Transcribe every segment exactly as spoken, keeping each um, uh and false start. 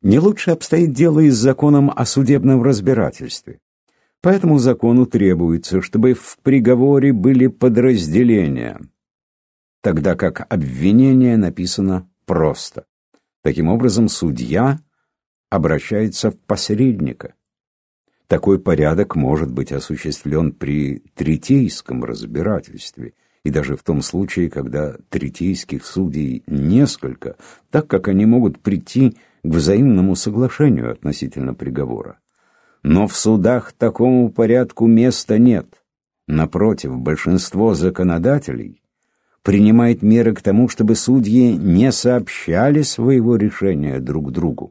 Не лучше обстоит дело и с законом о судебном разбирательстве. По этому закону требуется, чтобы в приговоре были подразделения, тогда как обвинение написано просто. Таким образом, судья обращается в посредника. Такой порядок может быть осуществлен при третейском разбирательстве, и даже в том случае, когда третейских судей несколько, так как они могут прийти к взаимному соглашению относительно приговора. Но в судах такому порядку места нет. Напротив, большинство законодателей принимает меры к тому, чтобы судьи не сообщали своего решения друг другу.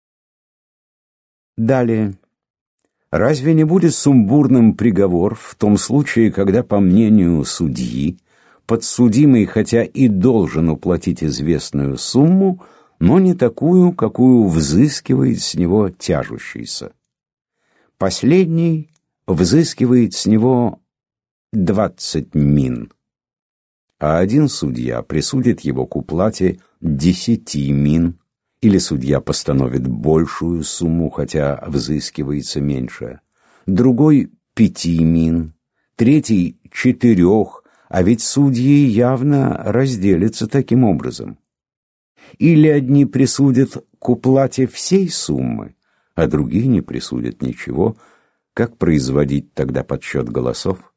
Далее. Разве не будет сумбурным приговор в том случае, когда, по мнению судьи, подсудимый хотя и должен уплатить известную сумму, но не такую, какую взыскивает с него тяжущийся? Последний взыскивает с него двадцать мин, а один судья присудит его к уплате десяти мин, или судья постановит большую сумму, хотя взыскивается меньшая, другой — пяти мин, третий — четырех, а ведь судьи явно разделятся таким образом. Или одни присудят к уплате всей суммы, а другие не присудят ничего. Как производить тогда подсчет голосов?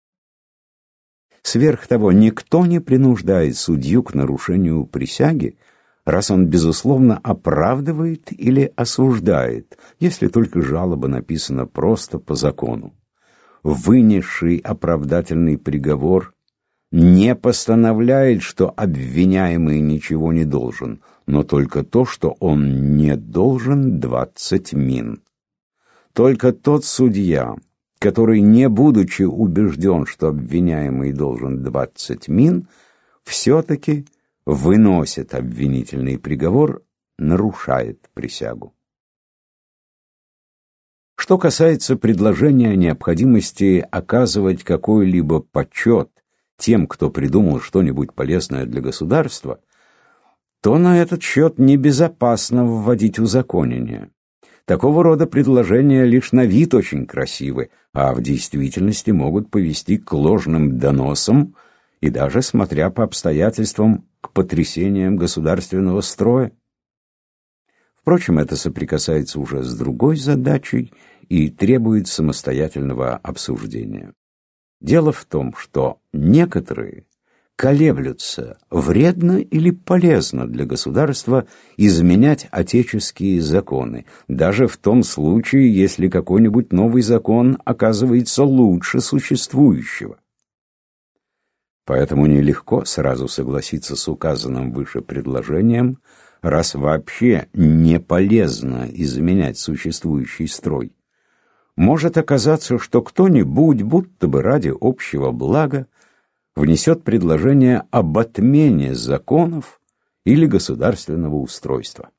Сверх того, никто не принуждает судью к нарушению присяги, раз он, безусловно, оправдывает или осуждает, если только жалоба написана просто по закону. Вынесший оправдательный приговор не постановляет, что обвиняемый ничего не должен, но только то, что он не должен двадцать мин. Только тот судья, который, не будучи убежден, что обвиняемый должен двадцать мин, все-таки выносит обвинительный приговор, нарушает присягу. Что касается предложения о необходимости оказывать какой-либо почет тем, кто придумал что-нибудь полезное для государства, то на этот счет небезопасно вводить узаконение. Такого рода предложения лишь на вид очень красивы, а в действительности могут повести к ложным доносам и даже, смотря по обстоятельствам, к потрясениям государственного строя. Впрочем, это соприкасается уже с другой задачей и требует самостоятельного обсуждения. Дело в том, что некоторые колеблются, вредно или полезно для государства изменять отеческие законы, даже в том случае, если какой-нибудь новый закон оказывается лучше существующего. Поэтому нелегко сразу согласиться с указанным выше предложением, раз вообще не полезно изменять существующий строй. Может оказаться, что кто-нибудь, будто бы ради общего блага, внесет предложение об отмене законов или государственного устройства.